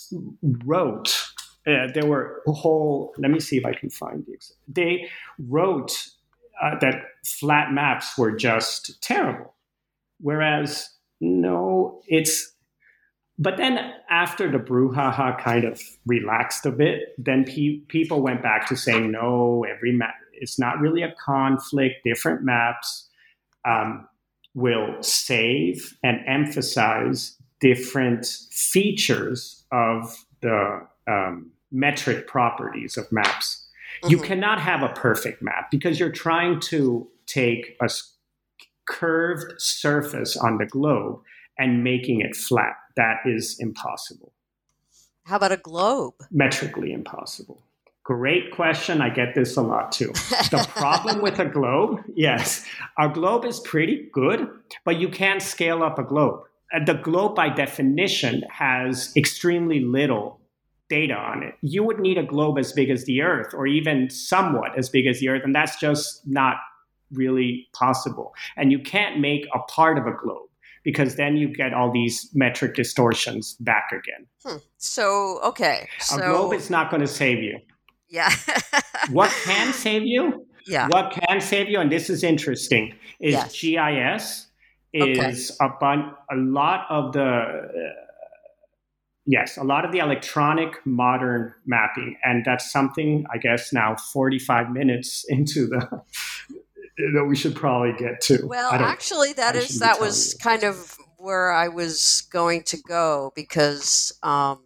wrote. Uh, there were a whole. Let me see if I can find the. They wrote uh, that flat maps were just terrible, whereas no, it's. But then after the brouhaha kind of relaxed a bit, then pe- people went back to saying no. Every map, it's not really a conflict. Different maps um, will save and emphasize different features of the. Um, metric properties of maps. Mm-hmm. You cannot have a perfect map because you're trying to take a curved surface on the globe and making it flat. That is impossible. How about a globe? Metrically impossible. Great question. I get this a lot too. The problem with a globe, yes, a globe is pretty good, but you can't scale up a globe. The globe by definition has extremely little data on it. You would need a globe as big as the Earth, or even somewhat as big as the Earth, and that's just not really possible. And you can't make a part of a globe because then you get all these metric distortions back again. Hmm. So, okay. So, a globe is not going to save you. Yeah. What can save you? Yeah. What can save you, and this is interesting, is yes. G I S is okay. a, bun- a lot of the... Uh, Yes, a lot of the electronic modern mapping, and that's something, I guess, now forty-five minutes into the that we should probably get to. Well, actually, that is that was kind of where I was going to go because, um,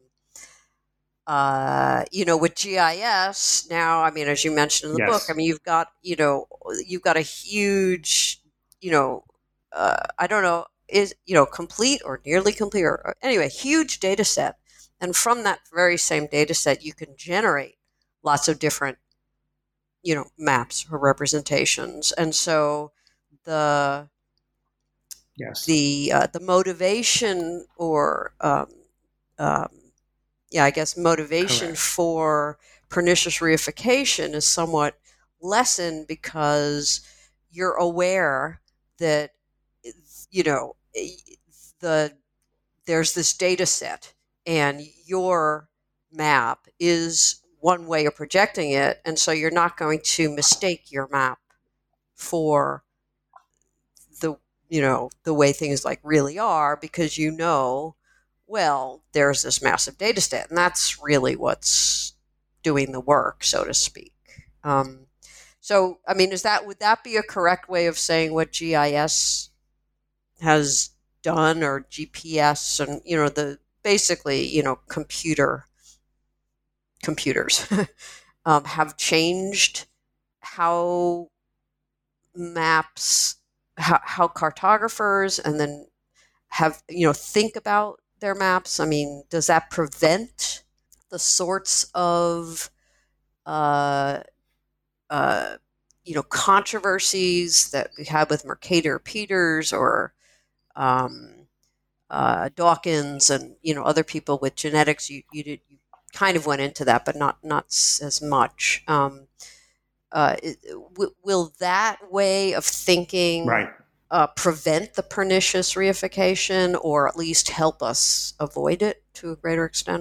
uh, you know, with G I S now, I mean, as you mentioned in the yes. book, I mean, you've got, you know, you've got a huge, you know, uh, I don't know. is, you know, complete or nearly complete or, or anyway, huge data set. And from that very same data set, you can generate lots of different, you know, maps or representations. And so the, yes. the, uh, the motivation or, um, um, yeah, I guess motivation Correct. For pernicious reification is somewhat lessened because you're aware that, you know, the there's this data set and your map is one way of projecting it, and so you're not going to mistake your map for the, you know, the way things like really are, because you know, well, there's this massive data set, and that's really what's doing the work, so to speak. Um, so, I mean, is that would that be a correct way of saying what G I S has done, or G P S, and, you know, the basically, you know, computer computers um, have changed how maps, how, how cartographers and then have, you know, think about their maps? I mean, does that prevent the sorts of uh, uh, you know controversies that we had with Mercator Peters or um, uh, Dawkins and you know other people with genetics? You you did you kind of went into that, but not not as much. Um, uh, it, w- will that way of thinking Right. uh, prevent the pernicious reification, or at least help us avoid it to a greater extent?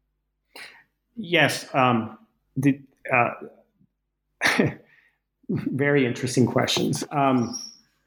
Yes. Um, the, uh, very interesting questions. Um,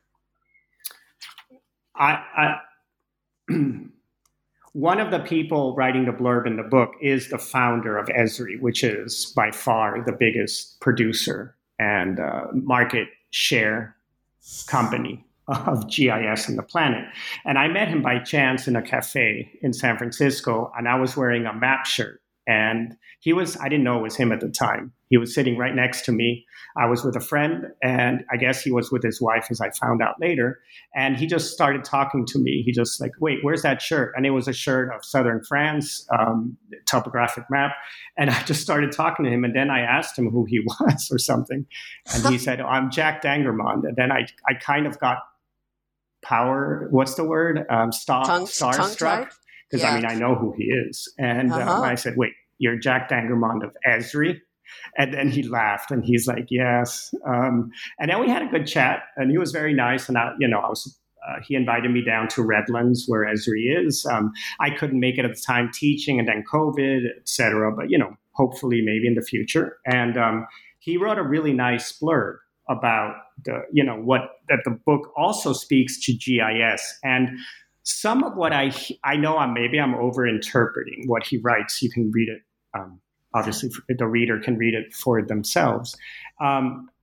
I, I one of the people writing the blurb in the book is the founder of Esri, which is by far the biggest producer and uh, market share company of G I S on the planet. And I met him by chance in a cafe in San Francisco, and I was wearing a map shirt. And he was, I didn't know it was him at the time. He was sitting right next to me. I was with a friend, and I guess he was with his wife, as I found out later. And he just started talking to me. He just like, wait, where's that shirt? And it was a shirt of Southern France, um, topographic map. And I just started talking to him. And then I asked him who he was or something. And he said, oh, I'm Jack Dangermond. And then I, I kind of got power, what's the word? Um, star, Tongue, starstruck. Because, yeah. I mean, I know who he is. And uh-huh. um, I said, wait, you're Jack Dangermond of Esri? And then he laughed, and he's like, yes. Um, and then we had a good chat, and he was very nice. And, I, you know, I was, uh, he invited me down to Redlands, where Esri is. Um, I couldn't make it at the time teaching, and then COVID, et cetera. But, you know, hopefully maybe in the future. And um, he wrote a really nice blurb about the, you know, what, that the book also speaks to G I S. And some of what I I know I'm maybe I'm overinterpreting what he writes. You can read it. Um, obviously, the reader can read it for themselves. Um,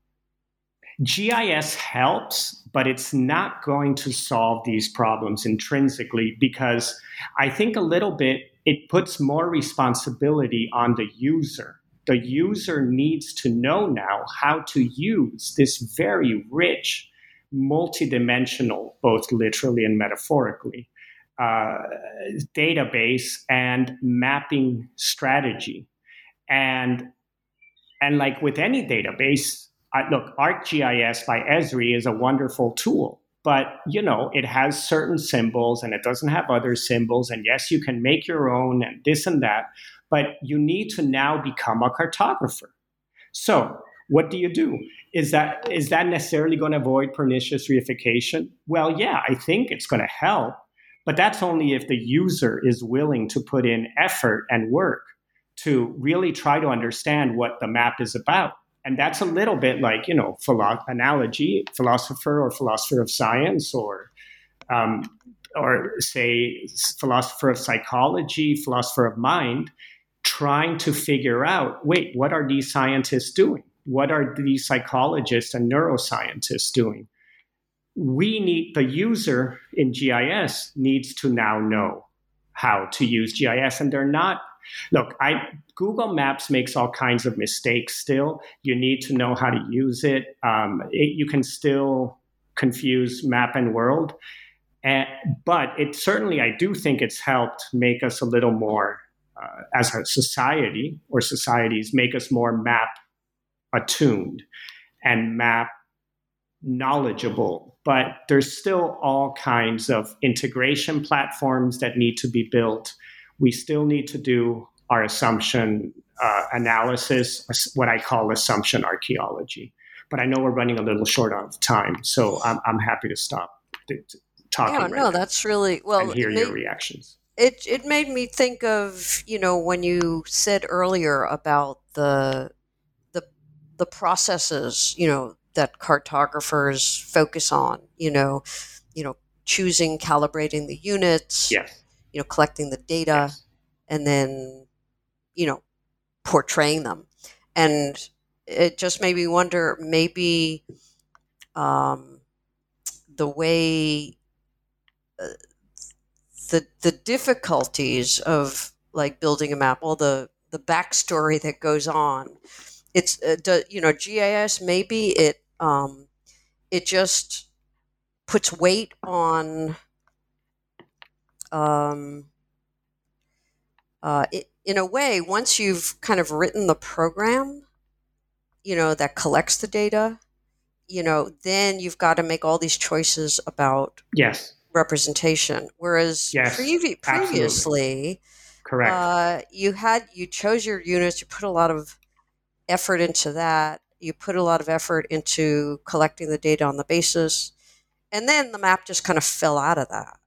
G I S helps, but it's not going to solve these problems intrinsically, because I think a little bit it puts more responsibility on the user. The user needs to know now how to use this very rich, multidimensional, both literally and metaphorically, uh, database and mapping strategy. And, and like with any database, I, look, ArcGIS by Esri is a wonderful tool, but you know, it has certain symbols and it doesn't have other symbols. And yes, you can make your own and this and that, but you need to now become a cartographer. So what do you do? Is that is that necessarily going to avoid pernicious reification? Well, yeah, I think it's going to help, but that's only if the user is willing to put in effort and work to really try to understand what the map is about. And that's a little bit like, you know, philo- analogy, philosopher or philosopher of science, or um, or say philosopher of psychology, philosopher of mind, trying to figure out, wait, what are these scientists doing? What are these psychologists and neuroscientists doing? We need, the user in G I S needs to now know how to use G I S. And they're not, look, I Google Maps makes all kinds of mistakes still. You need to know how to use it. Um, it you can still confuse map and world. And, but it certainly, I do think it's helped make us a little more, uh, as a society, or societies, make us more map attuned and map knowledgeable. But there's still all kinds of integration platforms that need to be built. We still need to do our assumption uh, analysis, what I call assumption archaeology. But I know we're running a little short on time, so I'm, I'm happy to stop t- t- talking. Yeah, right no, now that's really, well, and hear it made, your reactions. It, it made me think of, you know, when you said earlier about the the the processes, you know, that cartographers focus on, you know, you know, choosing, calibrating the units, Yes. you know, collecting the data, Yes. and then, you know, portraying them. And it just made me wonder, maybe um, the way uh, the the difficulties of like building a map, all the the backstory that goes on. It's uh, do, you know G I S, maybe it um, it just puts weight on um, uh, it in a way, once you've kind of written the program, you know, that collects the data, you know, then you've got to make all these choices about yes, representation. Whereas yes, previ- previously, correct. Uh, you had you chose your units. You put a lot of effort into that. You put a lot of effort into collecting the data on the basis, and then the map just kind of fell out of that.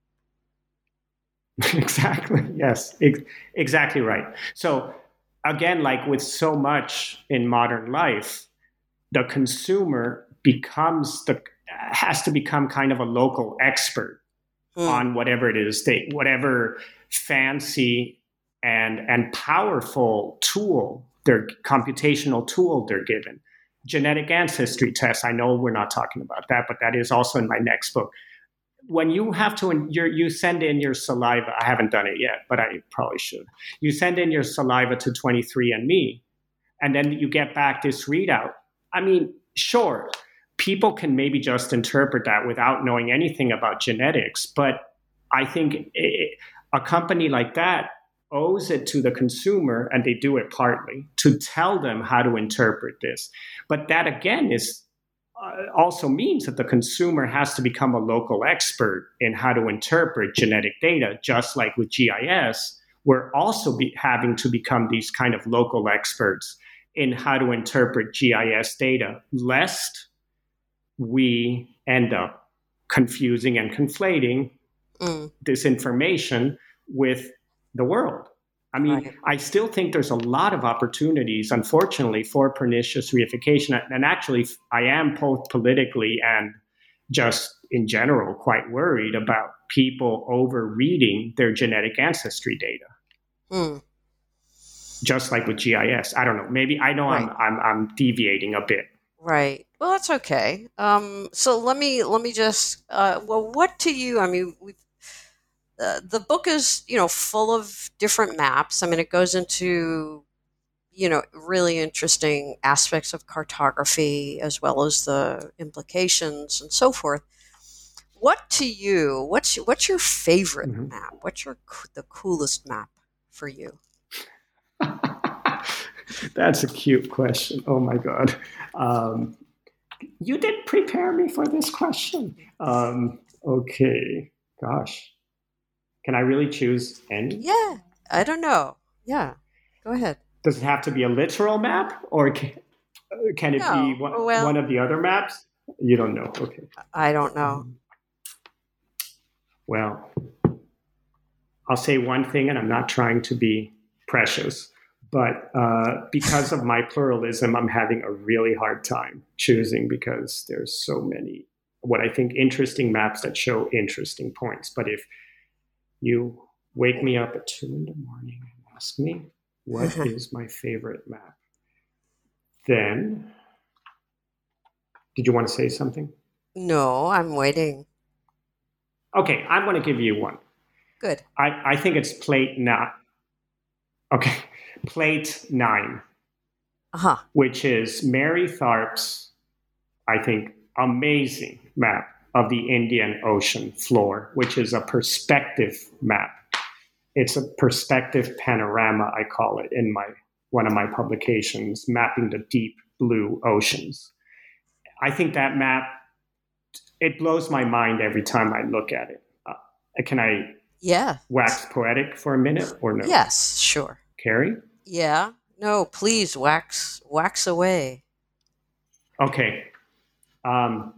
Exactly. Yes, ex- exactly right. So again, like with so much in modern life, the consumer becomes the has to become kind of a local expert Hmm. on whatever it is they whatever fancy and and powerful tool, their computational tool they're given. Genetic ancestry tests. I know we're not talking about that, but that is also in my next book. When you have to, you're, you send in your saliva. I haven't done it yet, but I probably should. You send in your saliva to twenty-three and me, and then you get back this readout. I mean, sure, people can maybe just interpret that without knowing anything about genetics, but I think it, a company like that owes it to the consumer, and they do it partly, to tell them how to interpret this. But that, again, is uh, also means that the consumer has to become a local expert in how to interpret genetic data, just like with G I S. We're also be having to become these kind of local experts in how to interpret G I S data, lest we end up confusing and conflating mm. this information with the world. I mean, right. I still think there's a lot of opportunities, unfortunately, for pernicious reification. And actually, I am both politically and just in general quite worried about people over-reading their genetic ancestry data. Mm. Just like with G I S. I don't know. Maybe I know right. I'm, I'm I'm deviating a bit. Right. Well, that's okay. Um, so let me let me just. Uh, well, what to you? I mean, we've. Uh, the book is, you know, full of different maps. I mean, it goes into, you know, really interesting aspects of cartography as well as the implications and so forth. What to you? What's what's your favorite mm-hmm. map? What's your the coolest map for you? That's a cute question. Oh my God, um, you did prepare me for this question. Um, okay, gosh. Can I really choose any? Yeah, I don't know. Yeah, go ahead. Does it have to be a literal map, or can, can it no, be one, well, one of the other maps? You don't know. Okay. I don't know. Um, well, I'll say one thing, and I'm not trying to be precious, but uh, because of my pluralism, I'm having a really hard time choosing because there's so many, what I think, interesting maps that show interesting points. But if you wake me up at two in the morning and ask me, what is my favorite map? Then, did you want to say something? No, I'm waiting. Okay, I'm going to give you one. Good. I, I think it's plate nine. Okay, plate nine. Uh-huh. Which is Mary Tharp's, I think, amazing map of the Indian Ocean floor, which is a perspective map. It's a perspective panorama, I call it, in my one of my publications, mapping the deep blue oceans. I think that map, it blows my mind every time I look at it. Uh, can I yeah. wax poetic for a minute or no? Yes, sure. Carrie? Yeah. No, please wax wax away. Okay. Um,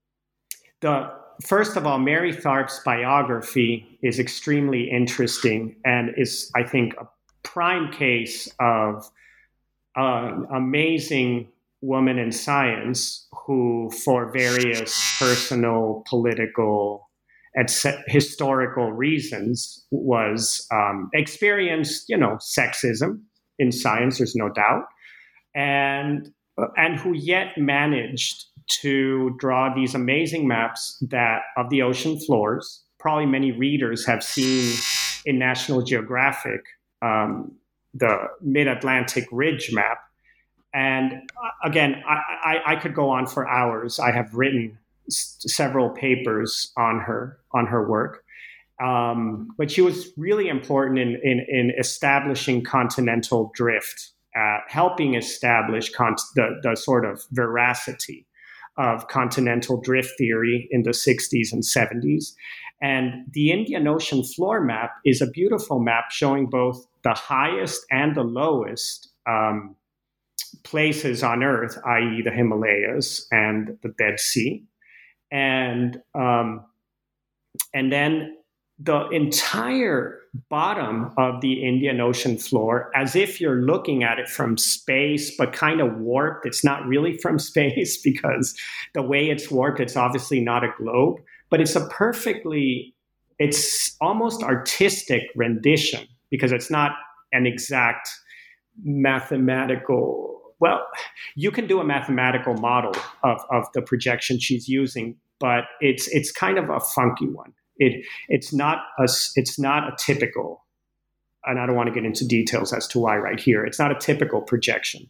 the First of all, Mary Tharp's biography is extremely interesting and is, I think, a prime case of an amazing woman in science who, for various personal, political, and historical reasons, was um, experienced, you know, sexism in science. There's no doubt, and and who yet managed to draw these amazing maps that of the ocean floors. Probably many readers have seen in National Geographic um, the Mid-Atlantic Ridge map. And uh, again, I, I, I could go on for hours. I have written s- several papers on her on her work. Um, but she was really important in, in, in establishing continental drift, uh, helping establish con- the, the sort of veracity of continental drift theory in the sixties and seventies. And the Indian Ocean floor map is a beautiful map showing both the highest and the lowest um, places on Earth, that is the Himalayas and the Dead Sea. And, um, and then the entire bottom of the Indian Ocean floor, as if you're looking at it from space, but kind of warped. It's not really from space because the way it's warped, it's obviously not a globe, but it's a perfectly, it's almost artistic rendition because it's not an exact mathematical, well, you can do a mathematical model of, of the projection she's using, but it's it's kind of a funky one. It it's not a it's not a typical, and I don't want to get into details as to why right here. It's not a typical projection,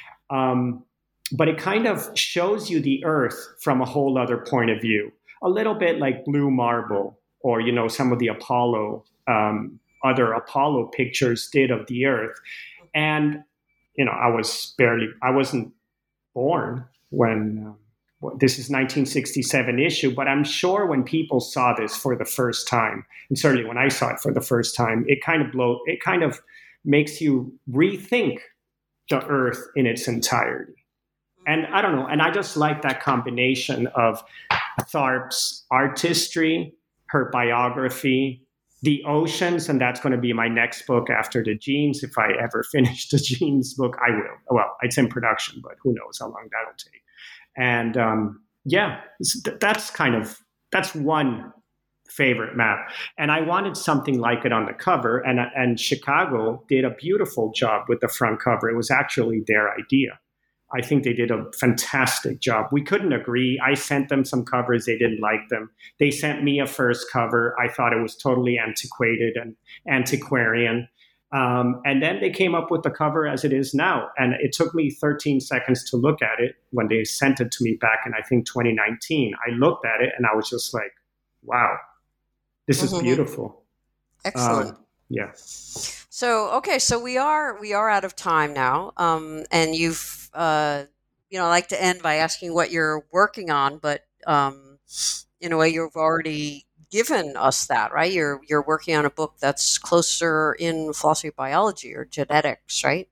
um, but it kind of shows you the Earth from a whole other point of view, a little bit like Blue Marble, or you know some of the Apollo um, other Apollo pictures did of the Earth, and you know I was barely I wasn't born when. Um, This is nineteen sixty-seven issue, but I'm sure when people saw this for the first time, and certainly when I saw it for the first time, it kind of blow, it kind of makes you rethink the Earth in its entirety. And I don't know, and I just like that combination of Tharp's artistry, her biography, the oceans, and that's going to be my next book after the Genes. If I ever finish the Genes book, I will. Well, it's in production, but who knows how long that'll take. And um, yeah, that's kind of, that's one favorite map. And I wanted something like it on the cover. And, and Chicago did a beautiful job with the front cover. It was actually their idea. I think they did a fantastic job. We couldn't agree. I sent them some covers. They didn't like them. They sent me a first cover. I thought it was totally antiquated and antiquarian. Um, and then they came up with the cover as it is now. And it took me thirteen seconds to look at it when they sent it to me back in, I think, twenty nineteen. I looked at it and I was just like, wow, this mm-hmm. is beautiful. Excellent. Um, yeah. So, okay, so we are we are out of time now. Um, and you've, uh, you know, I like to end by asking what you're working on, but um, in a way you've already given us that, right? You're you're working on a book that's closer in philosophy of biology or genetics, right?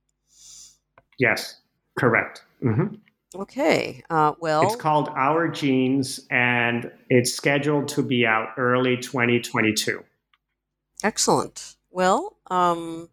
Yes, correct. Mm-hmm. Okay. Uh, well, it's called Our Genes, and it's scheduled to be out early twenty twenty-two. Excellent. Well, um,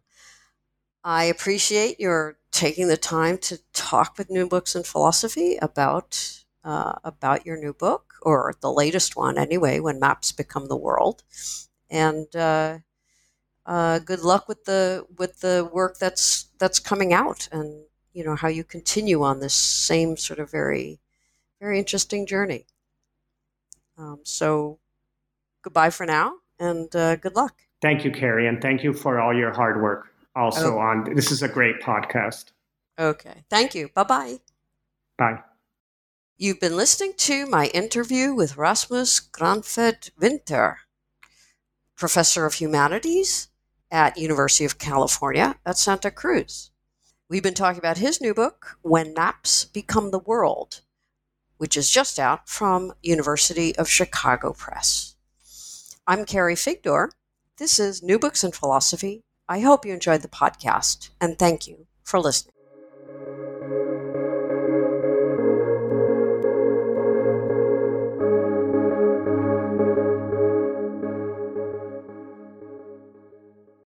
I appreciate your taking the time to talk with New Books in Philosophy about uh, about your new book, or the latest one anyway, When Maps Become the World. And uh, uh, good luck with the with the work that's that's coming out, and you know how you continue on this same sort of very very interesting journey. Um, so goodbye for now, and uh, good luck. Thank you, Carrie, and thank you for all your hard work. Also, okay. on this is a great podcast. Okay, thank you. Bye-bye. Bye. You've been listening to my interview with Rasmus Granfjord Winther, Professor of Humanities at University of California at Santa Cruz. We've been talking about his new book, When Maps Become the World, which is just out from University of Chicago Press. I'm Carrie Figdor. This is New Books in Philosophy. I hope you enjoyed the podcast, and thank you for listening.